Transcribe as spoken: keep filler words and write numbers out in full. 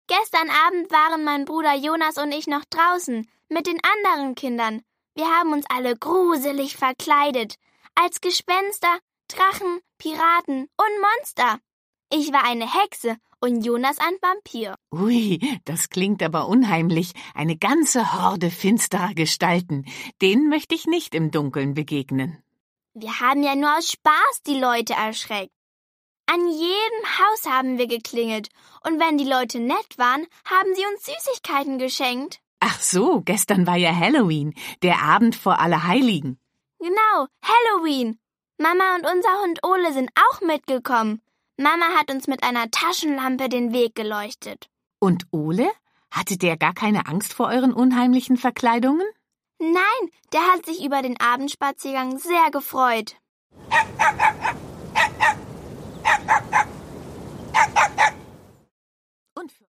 Gestern Abend waren mein Bruder Jonas und ich noch draußen mit den anderen Kindern. Wir haben uns alle gruselig verkleidet. Als Gespenster, Drachen, Piraten und Monster. Ich war eine Hexe und Jonas ein Vampir. Ui, das klingt aber unheimlich. Eine ganze Horde finsterer Gestalten. Denen möchte ich nicht im Dunkeln begegnen. Wir haben ja nur aus Spaß die Leute erschreckt. An jedem Haus haben wir geklingelt. Und wenn die Leute nett waren, haben sie uns Süßigkeiten geschenkt. Ach so, gestern war ja Halloween, der Abend vor Allerheiligen. Genau, Halloween. Mama und unser Hund Ole sind auch mitgekommen. Mama hat uns mit einer Taschenlampe den Weg geleuchtet. Und Ole? Hatte der gar keine Angst vor euren unheimlichen Verkleidungen? Nein, der hat sich über den Abendspaziergang sehr gefreut.